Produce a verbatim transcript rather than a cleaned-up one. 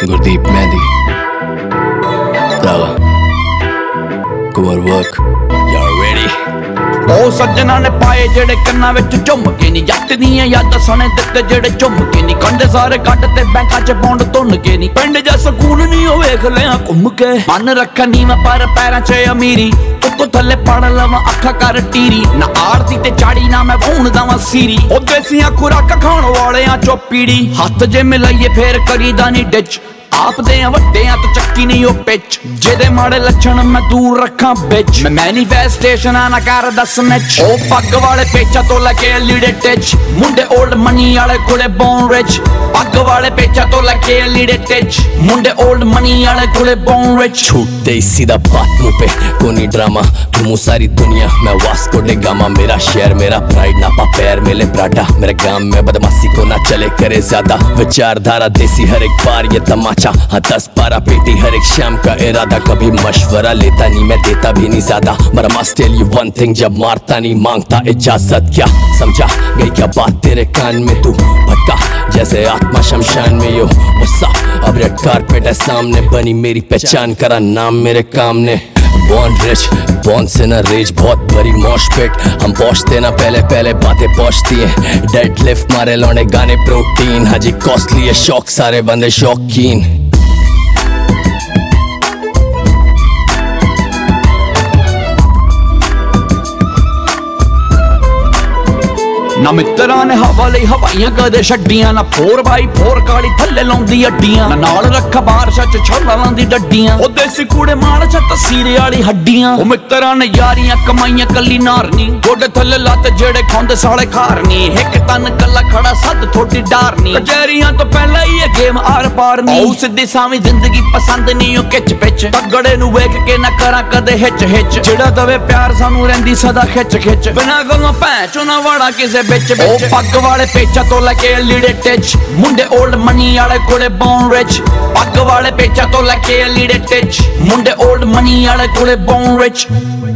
Gurdeep Mehndi, Raga, Kumar work, y'all ready? ਉਹ ਸੱਜਣਾ ਨੇ ਪਾਏ ਜਿਹੜੇ ਕੰਨਾਂ ਵਿੱਚ ਝੁੰਮ ਕੇ ਨੀ, ਜੱਟ ਦੀਆਂ ਯਾਦਾਂ ਸਣੇ ਦਿੱਤੇ ਜਿਹੜੇ ਝੁੰਮ ਕੇ ਨੀ, ਕੰਡੇ ਸਾਰੇ ਕੱਢ ਤੇ ਬੈਂਕਾਂ 'ਚ ਪੌਂਡ ਧੁੰਨ ਕੇ ਨੀ, ਪਿੰਡ ਜਾ ਸਕੂਨ ਨੀ ਉਹ ਵੇਖ ਲਿਆ ਘੁੰਮ ਕੇ, ਮਨ ਰੱਖਾ ਨੀਵਾਂ ਪਰ ਪੈਰਾਂ 'ਚ ਅਮੀਰੀ, ਉੱਤੋਂ ਥੱਲੇ ਪੜ ਲਵਾਂ ਅੱਖਾਂ ਕਰ ਟੀਰੀ, ਨਾ ਆੜਤੀ ਤੇ ਚਾੜੀ ਨਾ ਮੈਂ ਵਾਹੁਣ ਦਵਾਂ ਸੀਰੀ, ਉਹ ਦੇਸੀਆਂ ਖੁਰਾਕਾਂ ਖਾਣ ਵਾਲਿਆਂ 'ਚੋਂ ਪੀੜੀ, ਹੱਥ ਜੇ ਮਿਲਾਈਏ ਫੇਰ ਕਰੀਦਾ ਨੀ ਡਿੱਚ, ਆਪਦੇ ਆ ਵੱਡਿਆਂ ਤੋਂ ਚੱਕੀ ਨਹੀਂ ਉਹ ਪਿੱਚ, ਜਿਹਦੇ ਮਾੜੇ ਲੱਛਣ ਮੈਂ ਦੂਰ ਰੱਖਾਂ ਵਿੱਚ, ਮੈਂ ਮੈਨੀਫੈਸਟੇਸ਼ਨਾਂ ਨਾ ਕਰਦਾ ਸਨੈਚ, ਉਹ ਪੱਗ ਵਾਲੇ ਪੇਚਾ ਤੋਂ ਲੈ ਕੇ ਲੀੜੇ ਟਿਚ, ਮੁੰਡੇ ਓਲਡ ਮਨੀ ਵਾਲੇ ਕੋਲੇ ਬੌਨ ਰਿਚ, ਪੱਗ ਵਾਲੇ ਪੇਚਾ ਤੋਂ ਲੈ ਕੇ ਲੀੜੇ ਟਿਚ, ਮੁੰਡੇ ਓਲਡ ਮਨੀ वाले कोले बोन रिच, छूटते ही सीधा बात मुंह पे, कोनी ड्रामा घूमू सारी दुनिया मैं वास्को डे गामा, मेरा शहर मेरा प्राइड नापा पैर मेले प्राडा, मेरे गांव में बदमाशी को ना चले करे ज्यादा, विचारधारा देसी हर एक बार ये तमाचा, हाँ दस बारह पेटी हर एक शाम का इरादा, कभी मशवरा लेता नहीं मैं देता भी नहीं ज्यादा, but I must tell you one thing, जब मारता नहीं मांगता इजाजत, क्या समझा गई क्या बात तेरे कान में, तू भटका जैसे आत्मा शमशान में, यो गुस्सा अब रेड कारपेट है सामने, बनी मेरी पहचान करा नाम मेरे काम ने, Born rich, born in a rage, बहुत बड़ी मौज पेट, हम पहुंचते ना पहले पहले बातें पहुंचती हैं, डेड लिफ्ट मारे लौंडे गाने प्रोटीन, हाजी कॉस्टली है शौक सारे बंदे शौकीन। ਨਾ ਮਿੱਤਰਾਂ ਨੇ ਹਵਾ ਲਈ ਹਵਾਈਆਂ ਕਦੇ ਛੱਡੀਆਂ, ਨਾ ਫੋਰ ਬਾਈ ਫੋਰ ਕਾਲੀ ਥੱਲੇ ਲਾਉਂਦੀ ਅੱਡੀਆਂ, ਨਾ ਨਾਲ ਰੱਖਾ ਬਾਰਸ਼ਾਂ 'ਚ ਛੋਲਾਂ ਲਾਉਂਦੀ ਡੱਡੀਆਂ, ਉਹ ਦੇਸੀ ਕੂੜੇ ਮਾਣ 'ਚ ਤਸੀਰੇ ਵਾਲੀ ਹੱਡੀਆਂ, ਉਹ ਮਿੱਤਰਾਂ ਨੇ ਯਾਰੀਆਂ ਕਮਾਈਆਂ ਕੱਲੀ ਨਾਰਨੀ, ਗੋਡੇ ਥੱਲੇ ਲੱਤ ਜਿਹੜੇ ਖਾਂਦੇ ਸਾਲੇ ਖਾਰਨੀ, ਇੱਕ ਤਨ ਕੱਲਾ ਖੜਾ ਸੱਦ ਥੋੜੀ ਡਾਰਨੀ, ਕਚਹਿਰੀਆਂ ਤੋਂ ਪਹਿਲਾਂ ਹੀ ਇਹ ਗੇਮ ਆਰ ਪਾਰ ਨੀ, ਉਹ ਸਿੱਧੀ ਸਾਵੀਂ ਜ਼ਿੰਦਗੀ ਪਸੰਦ ਨਹੀਂ ਉਹ ਕਿਚ ਪਿਚ, ਤਗੜੇ ਨੂੰ ਵੇਖ ਕੇ ਨਾ ਕਰਾਂ ਕਦੇ ਹਿੱਚ ਹਿੱਚ, ਜਿਹੜਾ ਦਵੇ ਪਿਆਰ ਸਾਨੂੰ ਰਹਿੰਦੀ ਸਦਾ ਖਿੱਚ ਖਿੱਚ, ਬਿਨਾਂ ਗੱਲੋਂ ਭੈਣ ਚੋਂ ਨਾ ਵਾੜਾ ਕਿਸੇ ਵਿੱਚ, ਉਹ ਪੱਗ ਵਾਲੇ ਪੇਚਾ ਤੋਂ ਲੈ ਕੇ ਲੀੜੇ ਟਿਚ, ਮੁੰਡੇ ਓਲਡ ਮਨੀ ਵਾਲੇ ਕੋਲੇ ਬੌਨ ਰਿਚ, ਪੱਗ ਵਾਲੇ ਪੇਚਾ ਤੋਂ ਲੈ ਕੇ ਲੀੜੇ ਟਿਚ, ਮੁੰਡੇ ਓਲਡ ਮਨੀ ਵਾਲੇ ਕੋਲੇ ਬੌਨ ਰਿਚ।